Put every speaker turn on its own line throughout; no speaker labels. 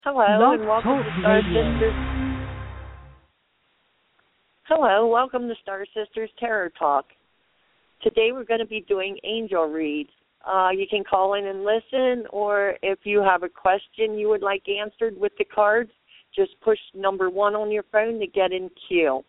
Hello,
Blog
and welcome
Talk
to Star
Radio.
Sisters. Hello, welcome to Star Sisters Tarot Talk. Today we're going to be doing angel reads. You can call in and listen, or if you have a question you would like answered with the cards, just push number 1 on your phone to get in queue.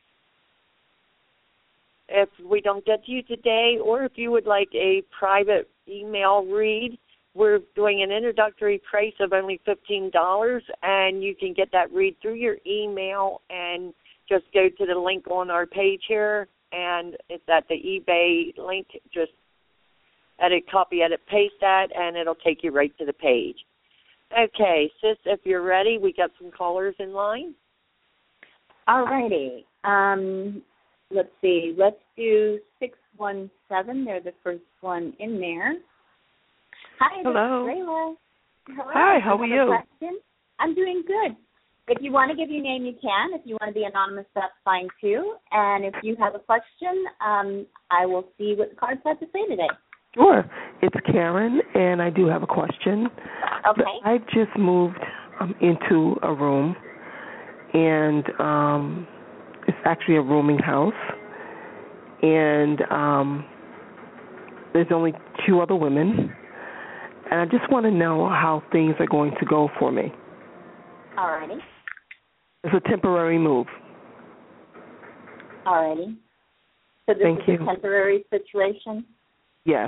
If we don't get to you today, or if you would like a private email read, we're doing an introductory price of only $15, and you can get that read through your email and just go to the link on our page here, and it's at the eBay link. Just copy, edit, paste that, and it'll take you right to the page. Okay, sis, if you're ready, we got some callers in line.
All righty. Let's see. Let's do 617. They're the first one in there. Hi,
Hello.
this is Rayla. Hello.
Hi, how are you?
Question? I'm doing good. If you want to give your name, you can. If you want to be anonymous, that's fine too. And if you have a question, I will see what the cards have to say today.
Sure. It's Karen, and I do have a question.
Okay.
I just moved into a room, and it's actually a rooming house, and there's only 2 other women, and I just want to know how things are going to go for me.
All righty.
It's a temporary move.
All righty. So this
Thank
is
you.
a temporary situation?
Yes.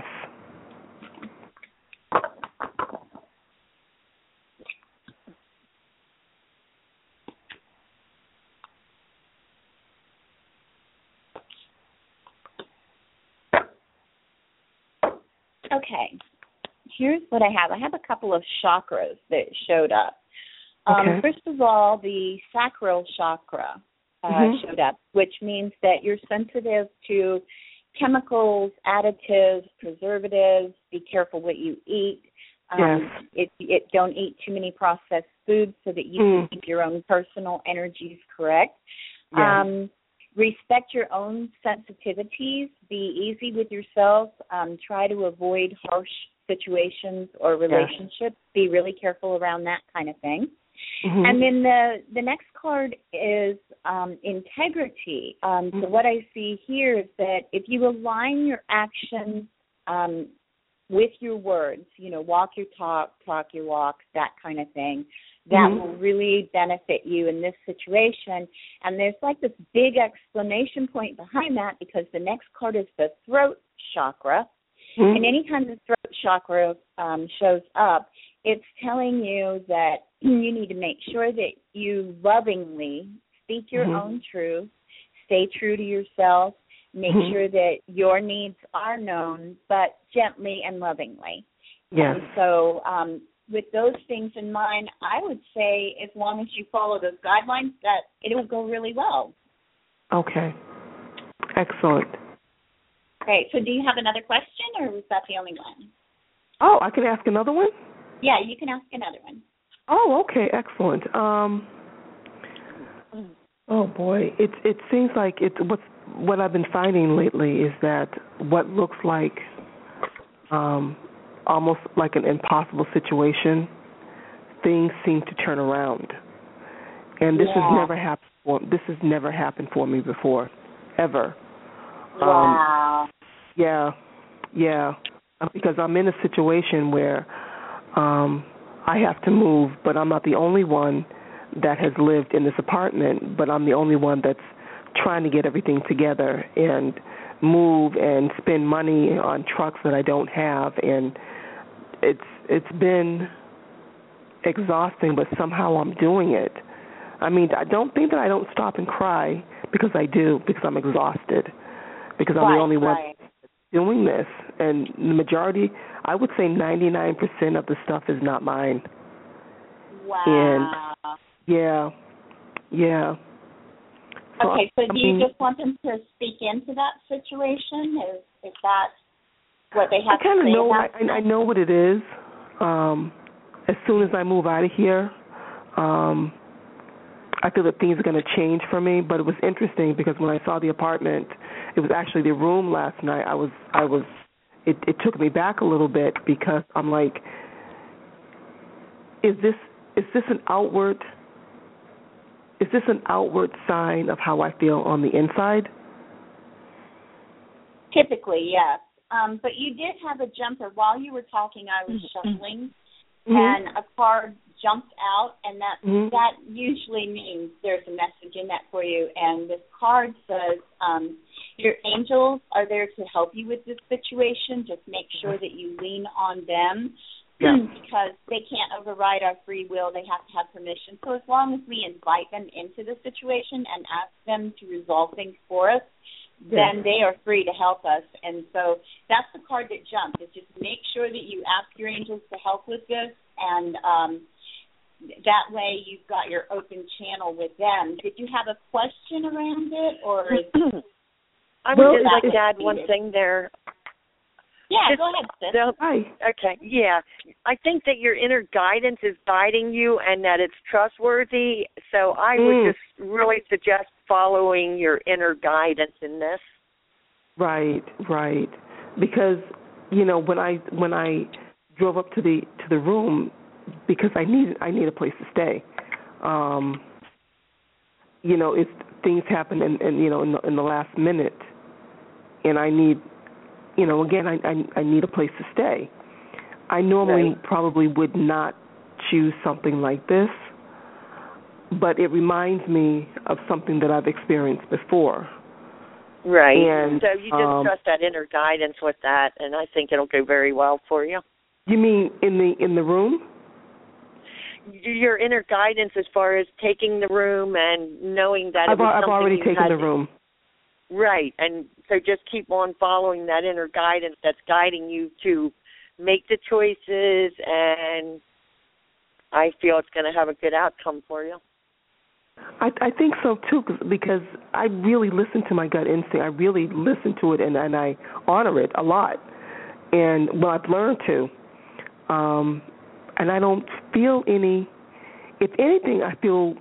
Okay. Here's what I have. I have a couple of chakras that showed up.
Okay.
First of all, the sacral chakra showed up, which means that you're sensitive to chemicals, additives, preservatives. Be careful what you eat. Don't eat too many processed foods so that you can keep your own personal energies correct.
Yes.
Respect your own sensitivities. Be easy with yourself. Try to avoid harsh situations or relationships. Yes. Be really careful around that kind of thing. Mm-hmm. And then the next card is integrity. So what I see here is that if you align your actions with your words, walk your talk, talk your walk, that kind of thing, that will really benefit you in this situation. And there's like this big exclamation point behind that, because the next card is the throat chakra. And anytime the throat chakra shows up, it's telling you that you need to make sure that you lovingly speak your own truth, stay true to yourself, make sure that your needs are known, but gently and lovingly.
Yes.
And so with those things in mind, I would say as long as you follow those guidelines, that it will go really well.
Okay. Excellent.
Great. So do you have another question, or was that the only one?
Oh, I can ask another one?
Yeah, you can ask another one.
Oh, okay, excellent. Oh boy, it seems like what I've been finding lately is that what looks like almost like an impossible situation, things seem to turn around, and this has never happened for me before, ever.
Wow.
Yeah, because I'm in a situation where I have to move, but I'm not the only one that has lived in this apartment, but I'm the only one that's trying to get everything together and move and spend money on trucks that I don't have, and it's been exhausting, but somehow I'm doing it. I mean, I don't think that I don't stop and cry, because I do, because I'm exhausted, because I'm the only one doing this, and the majority, I would say 99% of the stuff is not mine.
Wow.
And yeah.
Okay, so do you just want them to speak into that situation? Is that what they have to say? I kind of know.
I know what it is. As soon as I move out of here, I feel that things are going to change for me. But it was interesting because when I saw the apartment, it was actually the room last night. It took me back a little bit because I'm like, is this is this an outward sign of how I feel on the inside?
Typically, yes. But you did have a jumper. While you were talking, I was shuffling,
Mm-hmm.
and a card jumped out, and
Mm-hmm.
that usually means there's a message in that for you. And this card says your angels are there to help you with this situation. Just make sure that you lean on them.
Yeah.
Because they can't override our free will. They have to have permission. So as long as we invite them into the situation and ask them to resolve things for us, then they are free to help us. And so that's the card that jumped. Is just make sure that you ask your angels to help with this, and that way you've got your open channel with them. Did you have a question around it, or
I would just like to add one thing there.
Yeah, go ahead, sis.
Hi.
Okay, yeah. I think that your inner guidance is guiding you and that it's trustworthy, so I would just really suggest following your inner guidance in this. Right.
Because, when I drove up to the room, because I need a place to stay. If things happen in the last minute, and I need, again, I need a place to stay. I normally probably would not choose something like this, but it reminds me of something that I've experienced before.
Right.
And,
so you just trust that inner guidance with that, and I think it'll go very well for you.
You mean in the room?
Your inner guidance as far as taking the room and knowing that
I've already taken the room.
Right, and so just keep on following that inner guidance that's guiding you to make the choices, and I feel it's going to have a good outcome for you.
I think so, too, because I really listen to my gut instinct. I really listen to it, and I honor it a lot. And, I've learned to. And I don't feel any, if anything, I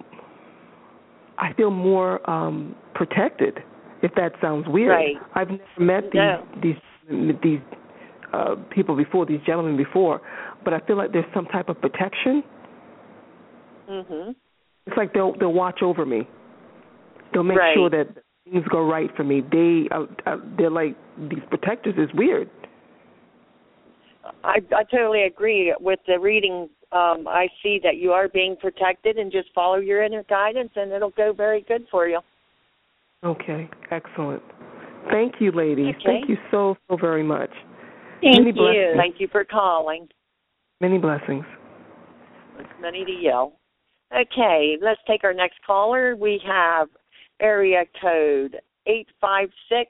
feel more protected, if that sounds weird.
Right.
I've never met these people before, these gentlemen before, but I feel like there's some type of protection.
Mm-hmm.
It's like they'll watch over me. They'll make sure that things go right for me. They're like these protectors. Is weird.
I totally agree with the reading. I see that you are being protected, and just follow your inner guidance, and it'll go very good for you.
Okay, excellent. Thank you, ladies.
Okay.
Thank you so very much.
Thank you.
Blessings.
Thank you for calling.
Many blessings.
It's many to yell. Okay, let's take our next caller. We have area code 856.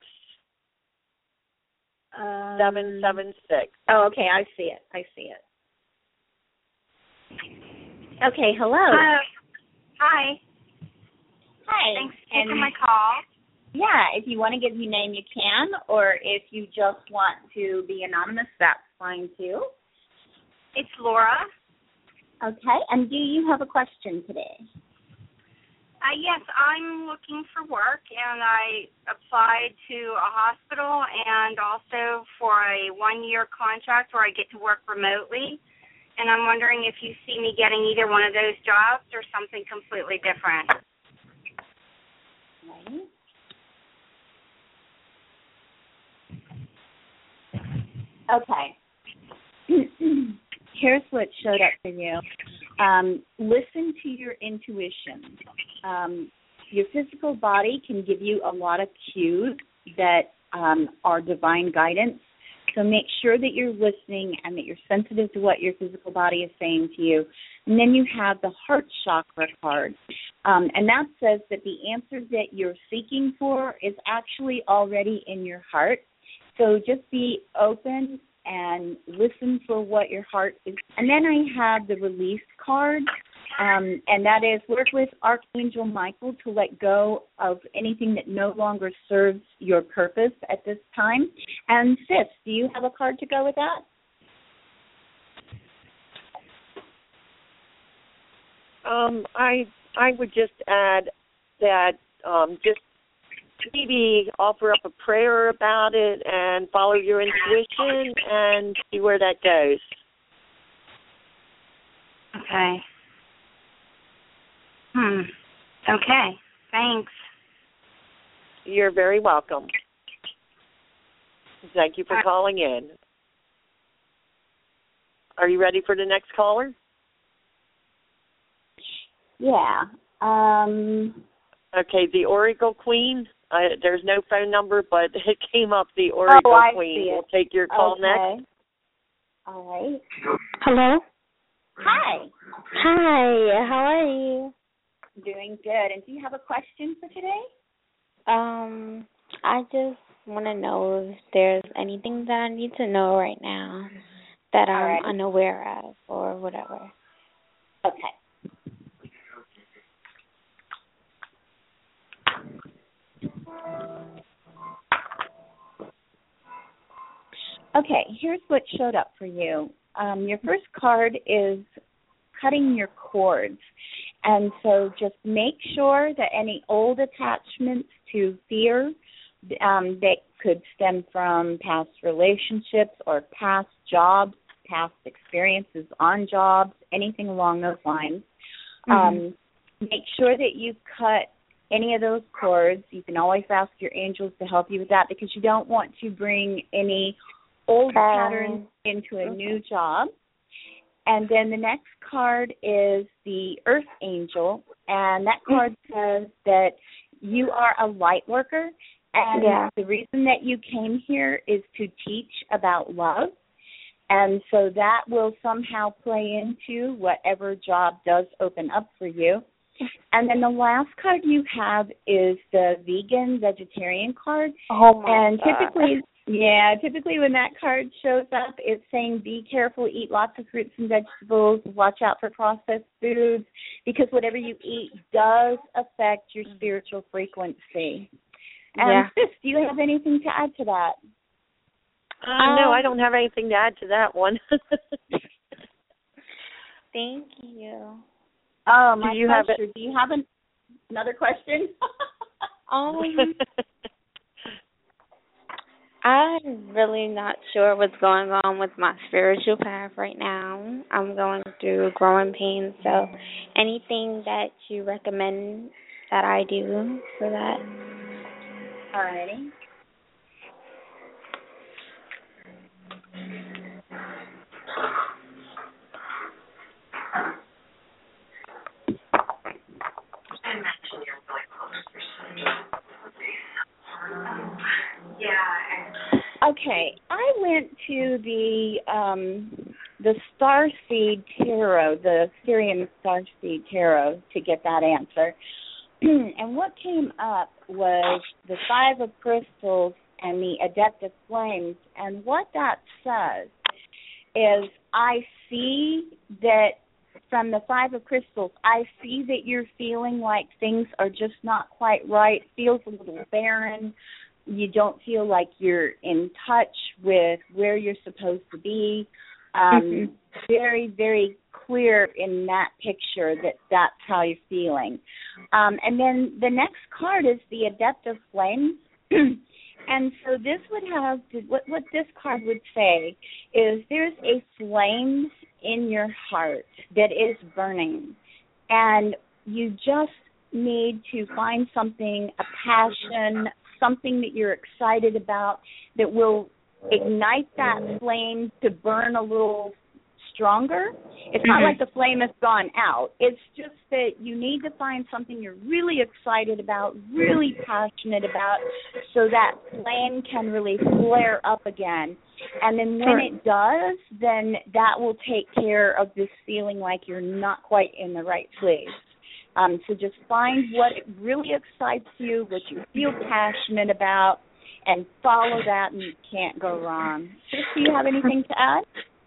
776.
Oh, okay, I see it. Okay, hello.
Hi.
Hi.
Thanks for taking my call.
Yeah, if you want to give your name, you can, or if you just want to be anonymous, that's fine too.
It's Laura.
Okay, and do you have a question today?
Yes, I'm looking for work, and I applied to a hospital and also for a 1-year contract where I get to work remotely. And I'm wondering if you see me getting either one of those jobs or something completely different.
Okay. Here's what showed up for you. Listen to your intuition. Your physical body can give you a lot of cues that are divine guidance. So make sure that you're listening and that you're sensitive to what your physical body is saying to you. And then you have the heart chakra card. And that says that the answer that you're seeking for is actually already in your heart. So just be open and listen for what your heart is. And then I have the release card, and that is work with Archangel Michael to let go of anything that no longer serves your purpose at this time. And sis, do you have a card to go with that?
I would just add that just maybe offer up a prayer about it and follow your intuition and see where that goes.
Okay. Okay. Thanks.
You're very welcome. Thank you for calling in. Are you ready for the next caller?
Yeah.
Okay, the Oracle Queen. There's no phone number, but it came up, the Oracle Queen. We'll take your call next.
All right.
Hello?
Hi.
Hi, how are you?
Doing good. And do you have a question for today?
I just want to know if there's anything that I need to know right now that I'm unaware of or whatever.
Okay. Okay, here's what showed up for you. Your first card is cutting your cords. And so just make sure that any old attachments to fear that could stem from past relationships or past jobs, past experiences on jobs, anything along those lines, make sure that you cut any of those cords. You can always ask your angels to help you with that because you don't want to bring any old patterns into a new job. And then the next card is the Earth Angel, and that card says that you are a light worker, and the reason that you came here is to teach about love, and so that will somehow play into whatever job does open up for you. And then the last card you have is the vegetarian card.
Oh, my
and
God.
Typically when that card shows up, it's saying be careful, eat lots of fruits and vegetables, watch out for processed foods, because whatever you eat does affect your spiritual frequency. And Sis, do you have anything to add to that?
No, I don't have anything to add to that one.
Thank you.
Oh, my pleasure. Do you have another question?
I'm really not sure what's going on with my spiritual path right now. I'm going through growing pains, so anything that you recommend that I do for that?
Alrighty. Okay, I went to the Starseed Tarot, the Syrian Starseed Tarot, to get that answer. And what came up was the Five of Crystals and the Adept of Flames. And what that says is I see that from the Five of Crystals, I see that you're feeling like things are just not quite right, feels a little barren. You don't feel like you're in touch with where you're supposed to be. Very, very clear in that picture that that's how you're feeling. And then the next card is the Adept of Flames. And so this would have, what this card would say is there's a flame in your heart that is burning. And you just need to find something, a passion, something that you're excited about that will ignite that flame to burn a little stronger. It's not like the flame has gone out. It's just that you need to find something you're really excited about, really passionate about, so that flame can really flare up again. And then when it does, then that will take care of this feeling like you're not quite in the right place. So just find what really excites you, what you feel passionate about, and follow that, and you can't go wrong. Sis, do you have anything to add?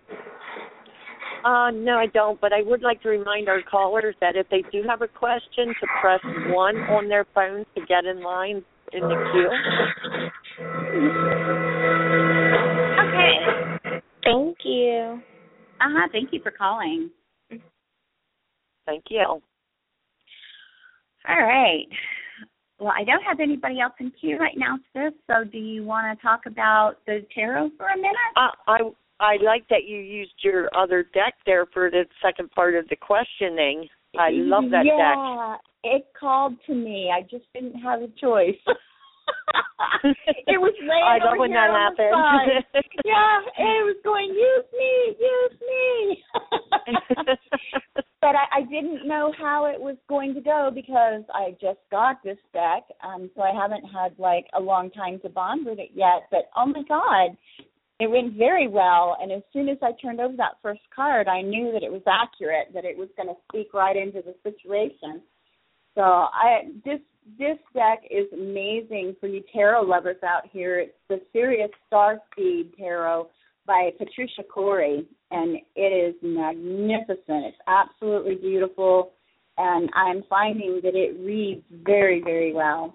No, I don't, but I would like to remind our callers that if they do have a question, to press 1 on their phone to get in line in the queue.
Okay.
Thank you.
Thank you for calling.
Thank you.
All right. Well, I don't have anybody else in queue right now, Sis, so do you want to talk about the tarot for a minute?
I like that you used your other deck there for the second part of the questioning. I love that deck.
Yeah, it called to me. I just didn't have a choice. It was laying
I love
over
when
here
that
on the
happens.
side. Yeah, it was going, use me. But I didn't know how it was going to go because I just got this deck, so I haven't had like a long time to bond with it yet. But oh my God, it went very well. And as soon as I turned over that first card, I knew that it was accurate, that it was going to speak right into the situation. So this deck is amazing for you tarot lovers out here. It's the Sirius Starseed Tarot by Patricia Corey, and it is magnificent. It's absolutely beautiful, and I'm finding that it reads very, very well.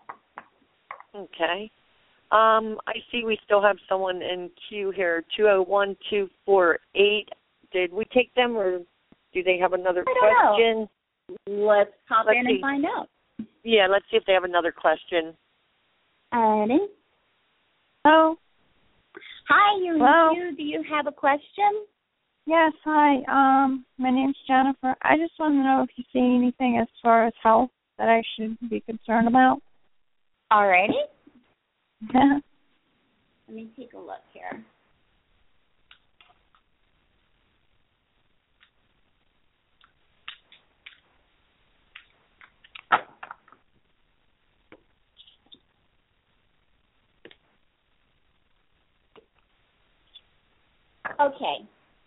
Okay. I see we still have someone in queue here, 201248. Did we take them, or do they have another question?
Let's pop in and find out.
Yeah, let's see if they have another question.
Annie?
Hello.
Hi, you're
Hello.
in queue. Do you have a question?
Yes, hi. My name's Jennifer. I just want to know if you see anything as far as health that I should be concerned about.
Alrighty. Let me take a look here. Okay.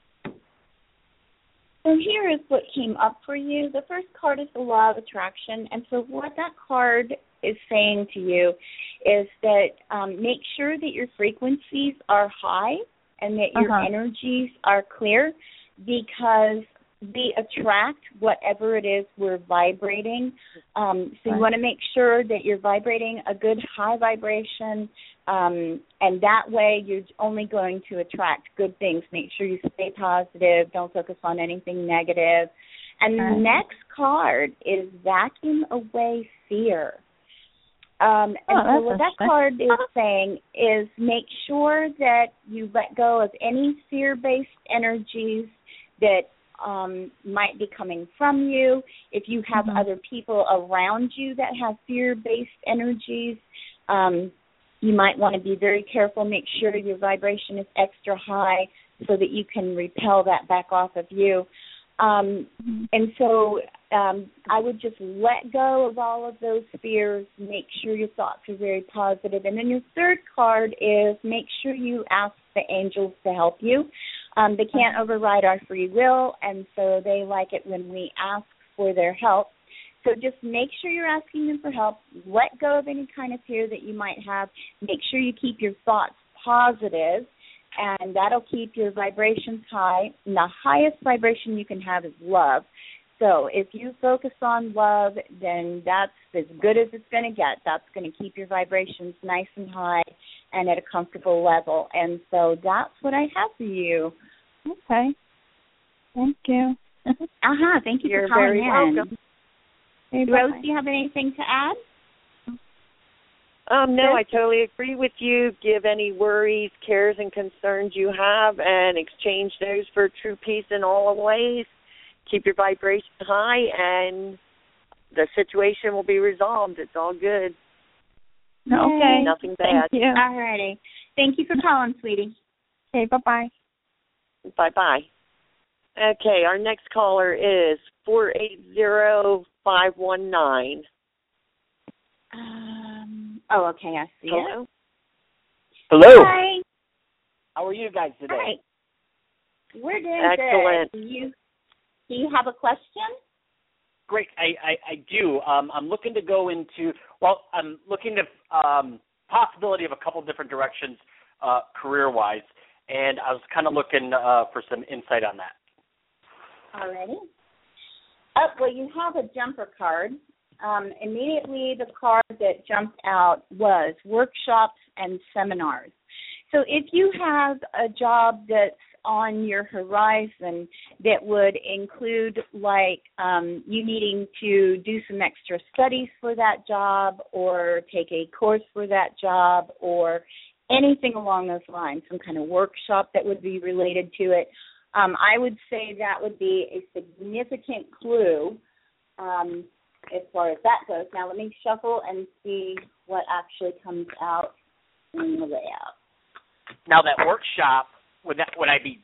So here is what came up for you. The first card is the Law of Attraction. And so what that card is saying to you is that make sure that your frequencies are high and that your energies are clear, because we attract whatever it is we're vibrating. So you want to make sure that you're vibrating a good high vibration, and that way you're only going to attract good things. Make sure you stay positive. Don't focus on anything negative. And the next card is Vacuum Away Fear. And so what that card is saying is make sure that you let go of any fear-based energies that might be coming from you. If you have other people around you that have fear-based energies, you might want to be very careful. Make sure your vibration is extra high so that you can repel that back off of you. And so I would just let go of all of those fears. Make sure your thoughts are very positive. And then your third card is make sure you ask the angels to help you. They can't override our free will, and so they like it when we ask for their help. So just make sure you're asking them for help. Let go of any kind of fear that you might have. Make sure you keep your thoughts positive, and that'll keep your vibrations high. And the highest vibration you can have is love. So if you focus on love, then that's as good as it's going to get. That's going to keep your vibrations nice and high and at a comfortable level. And so that's what I have for you.
Okay. Thank you.
Thank you
You're
for calling
very
in.
welcome.
Hey,
Rose, do you have anything to add?
No, I totally agree with you. Give any worries, cares, and concerns you have and exchange those for true peace in all ways. Keep your vibration high, and the situation will be resolved. It's all good.
Okay.
Nothing bad.
Thank you.
All righty. Thank you for calling, sweetie.
Okay, bye-bye.
Bye-bye.
Okay, our next caller is 480519.
Okay, I see
Hello?
it.
Hello.
Hi.
How are you guys today?
Hi. We're doing
Excellent.
good. Do you have a question?
Great. I do. I'm looking to go into, I'm looking to possibility of a couple different directions career-wise, and I was kind of looking for some insight on that.
Alrighty. Well, you have a jumper card. Immediately the card that jumped out was workshops and seminars. So if you have a job that's on your horizon that would include like you needing to do some extra studies for that job or take a course for that job or anything along those lines, some kind of workshop that would be related to it, I would say that would be a significant clue as far as that goes. Now let me shuffle and see what actually comes out in the layout.
Now that workshop, would I be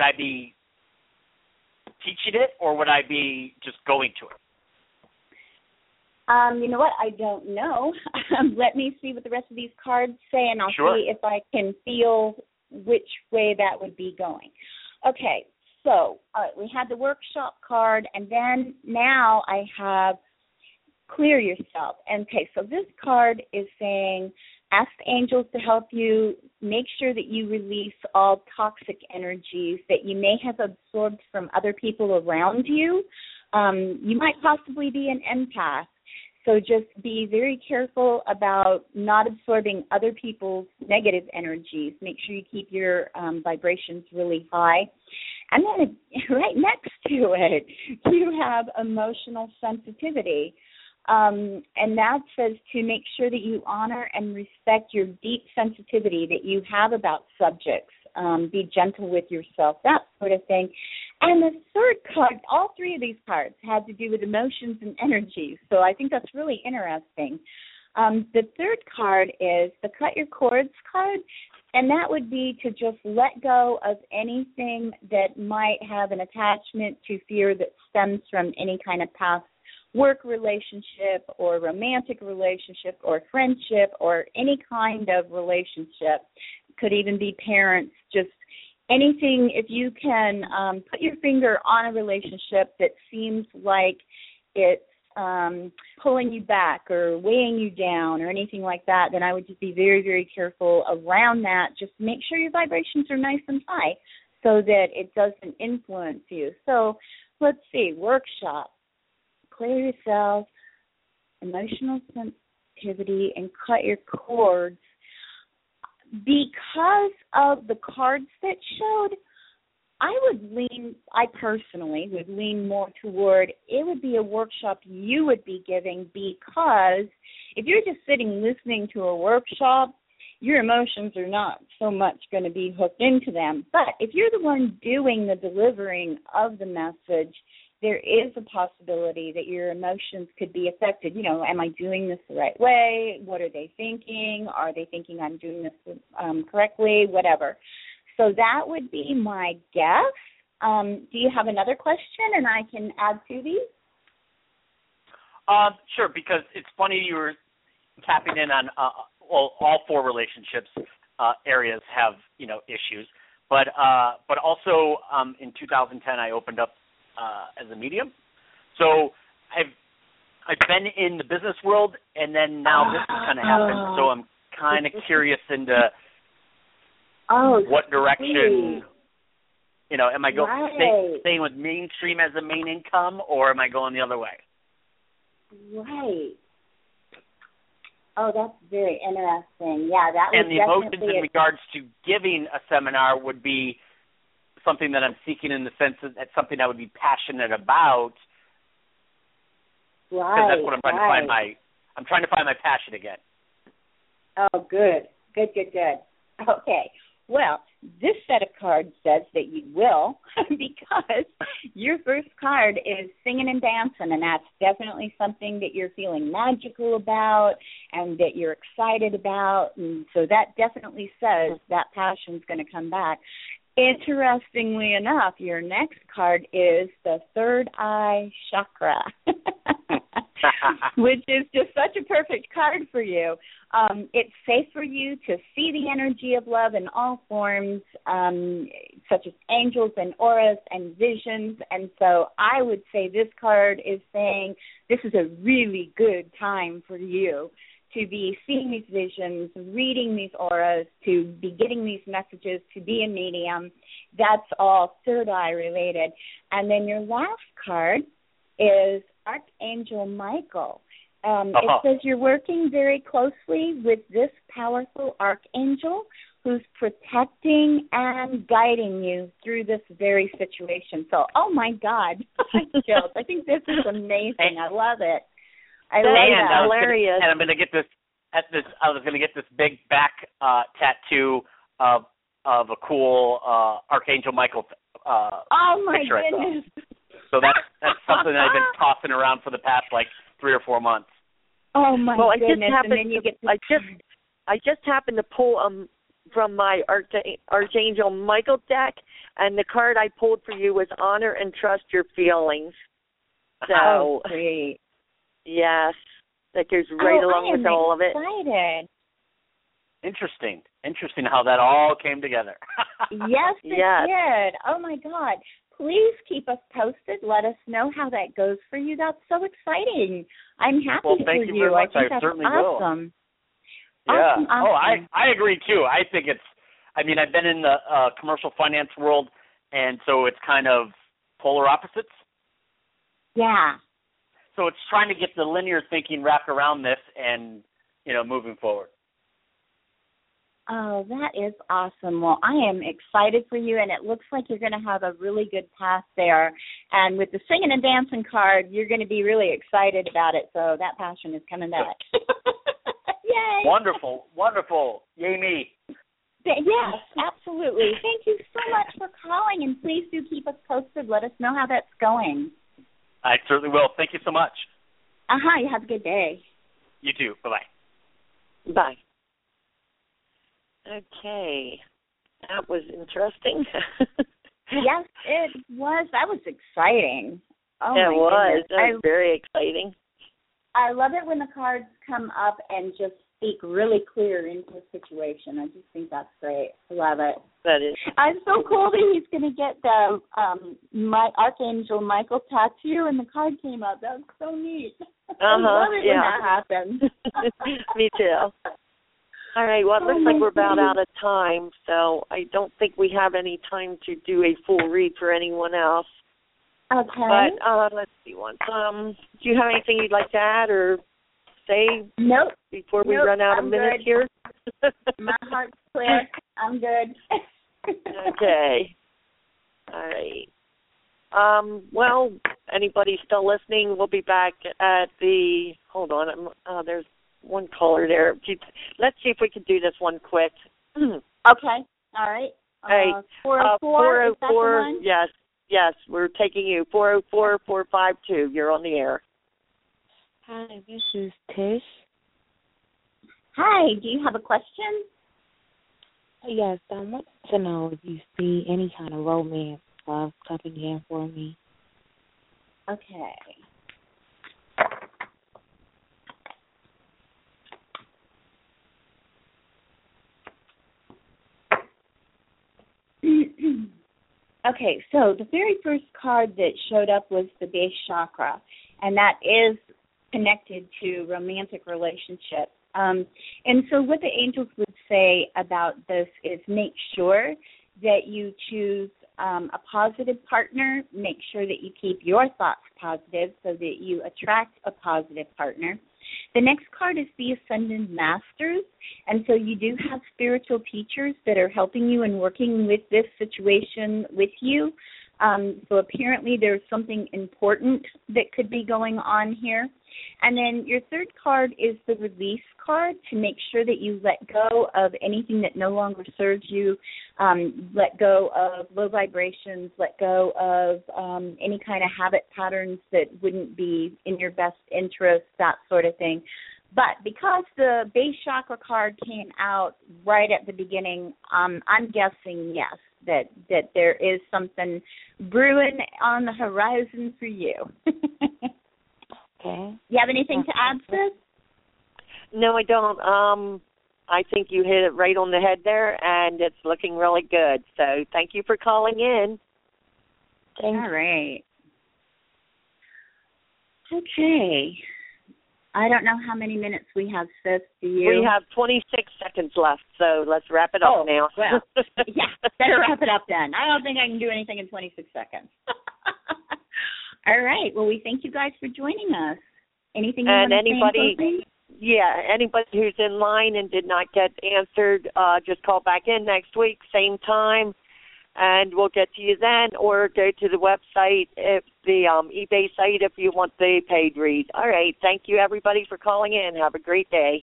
teaching it, or would I be just going to it?
You know what? I don't know. Let me see what the rest of these cards say, and I'll see if I can feel which way that would be going. Okay, so, all right, we had the workshop card, and then now I have clear yourself. Okay, so this card is saying, ask the angels to help you. Make sure that you release all toxic energies that you may have absorbed from other people around you. You might possibly be an empath. So just be very careful about not absorbing other people's negative energies. Make sure you keep your vibrations really high. And then right next to it, you have emotional sensitivity. And that says to make sure that you honor and respect your deep sensitivity that you have about subjects. Be gentle with yourself, that sort of thing. And the third card, all three of these cards had to do with emotions and energies, so I think that's really interesting. The third card is the Cut Your Cords card, and that would be to just let go of anything that might have an attachment to fear that stems from any kind of past work relationship or romantic relationship or friendship or any kind of relationship. Could even be parents, just anything. If you can put your finger on a relationship that seems like it's pulling you back or weighing you down or anything like that, then I would just be very, very careful around that. Just make sure your vibrations are nice and high so that it doesn't influence you. So let's see, workshop, clear yourself, emotional sensitivity, and cut your cords. Because of the cards that showed, I personally would lean more toward it would be a workshop you would be giving, because if you're just sitting listening to a workshop, your emotions are not so much going to be hooked into them. But if you're the one doing the delivering of the message, there is a possibility that your emotions could be affected. You know, am I doing this the right way? What are they thinking? Are they thinking I'm doing this correctly? Whatever. So that would be my guess. Do you have another question and I can add to these?
Sure, because it's funny you were tapping in on all four relationships areas have, issues. But also in 2010 I opened up as a medium. So I've been in the business world, and then now this has kind of happened. So I'm kind of curious into what direction, am I staying with mainstream as a main income, or am I going the other way?
Right. Oh, that's very interesting. Yeah, that was
and the emotions in regards to giving a seminar would be something that I'm seeking in the sense that it's something I would be passionate about.
Right.
Because that's what I'm trying to find I'm trying to find my passion again.
Oh, good. Okay. Well, this set of cards says that you will, because your first card is singing and dancing, and that's definitely something that you're feeling magical about and that you're excited about. And so that definitely says that passion's going to come back. Interestingly enough, your next card is the third eye chakra, which is just such a perfect card for you. It's safe for you to see the energy of love in all forms, such as angels and auras and visions. And so I would say this card is saying this is a really good time for you to be seeing these visions, reading these auras, to be getting these messages, to be a medium. That's all third eye related. And then your last card is Archangel Michael. It says you're working very closely with this powerful archangel who's protecting and guiding you through this very situation. So, oh my God, chills. I think this is amazing. I love it. I love that.
Hilarious.
And I'm going to get this. I was going to get this big back tattoo of a cool Archangel Michael.
Oh my goodness!
So that's something that I've been tossing around for the past 3 or 4 months.
Oh my goodness!
And then you get I just happened to pull from my Archangel Michael deck, and the card I pulled for you was Honor and Trust Your Feelings. So,
great.
Yes, that goes right along with all of it.
Excited.
Interesting how that all came together.
Yes, it did. Oh my God. Please keep us posted. Let us know how that goes for you. That's so exciting. I'm happy for you.
Thank you very much.
I think
I certainly
awesome.
Will. Yeah.
Awesome.
Oh, I agree too. I think I've been in the commercial finance world, and so it's kind of polar opposites.
Yeah.
So it's trying to get the linear thinking wrapped around this and, moving forward.
Oh, that is awesome. Well, I am excited for you, and it looks like you're going to have a really good path there. And with the singing and dancing card, you're going to be really excited about it, so that passion is coming back. Yay!
Wonderful. Yay me.
Yes, absolutely. Thank you so much for calling, and please do keep us posted. Let us know how that's going.
I certainly will. Thank you so much.
You have a good day.
You too. Bye-bye.
Bye. Okay. That was interesting.
Yes, it was. That was exciting. Oh,
it was.
Goodness.
That was very exciting.
I love it when the cards come up and just speak really clear into the situation. I just think that's great. I love it.
That is.
I'm so cool that he's going to get the my Archangel Michael tattoo, and the card came up. That was so neat. I love it when that happens.
Me too. All right, well, it looks like we're about out of time, so I don't think we have any time to do a full read for anyone else.
Okay.
But let's see one. Do you have anything you'd like to add or say before we run out of minutes here?
My heart's clear. I'm good.
Okay. All right. Well, anybody still listening, we'll be back at the, hold on, there's one caller there. Let's see if we can do this one quick.
Okay. All right. 404. Is that the one?
Yes, we're taking you. 404-452. You're on the air.
Hi, this is Tish.
Hi, do you have a question?
Yes, I want to know if you see any kind of romance love coming in for me.
Okay. Okay, so the very first card that showed up was the base chakra, and that is connected to romantic relationships. And so what the angels would say about this is make sure that you choose a positive partner. Make sure that you keep your thoughts positive so that you attract a positive partner. The next card is the Ascended Masters, and so you do have spiritual teachers that are helping you and working with this situation with you. So apparently there's something important that could be going on here. And then your third card is the Release card, to make sure that you let go of anything that no longer serves you, let go of low vibrations, let go of any kind of habit patterns that wouldn't be in your best interest, that sort of thing. But because the base chakra card came out right at the beginning, I'm guessing yes, that there is something brewing on the horizon for you.
Okay.
You have anything to add, sis?
No, I don't. I think you hit it right on the head there, and it's looking really good. So thank you for calling in.
All right. Okay. I don't know how many minutes we have, sis. Do you?
We have 26 seconds left, so let's wrap it up now.
Well, yeah, better wrap it up then. I don't think I can do anything in 26 seconds. All right. Well, we thank you guys for joining us. Anything you want to say in closing?
Yeah, anybody who's in line and did not get answered, just call back in next week, same time, and we'll get to you then, or go to the website, if the eBay site, if you want the paid read. All right. Thank you, everybody, for calling in. Have a great day.